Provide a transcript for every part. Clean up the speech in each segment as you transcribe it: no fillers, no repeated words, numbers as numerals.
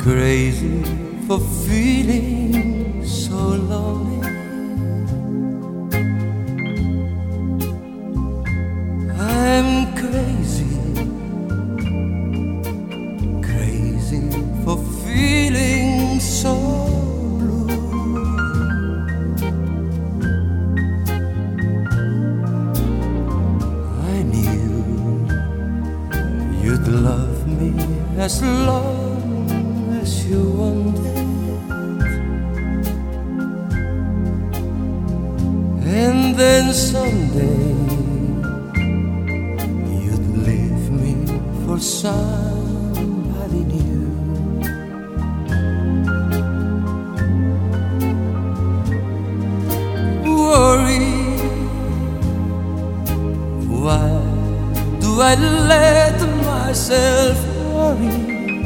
crazy for feeling so lonely. I'm crazy, crazy for feeling so blue. I knew you'd love me as long as you wanted, and then someday you'd leave me for somebody new. Worry, why do I let myself worry?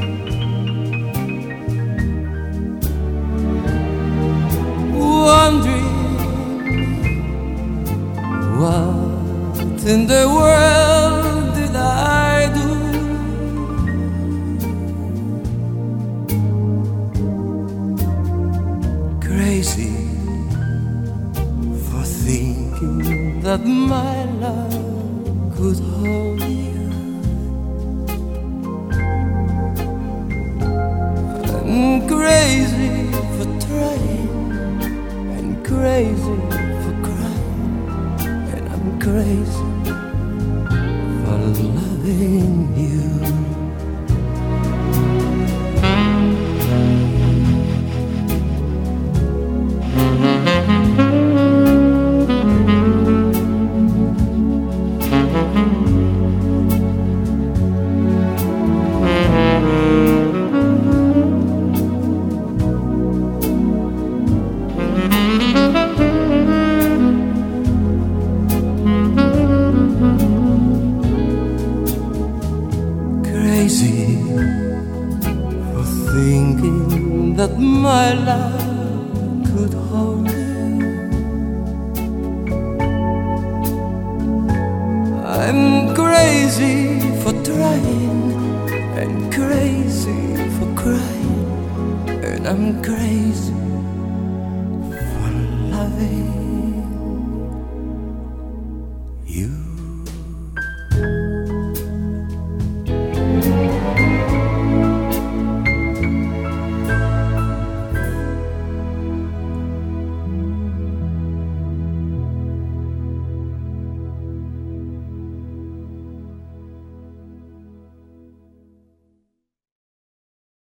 Wondering what in the world did I do? Crazy for thinking that my love could hold you. I'm crazy for trying, and crazy for crying, and I'm crazy for loving you. Crazy for thinking that my love could hold you. I'm crazy for trying, and crazy for crying, and I'm crazy for loving you.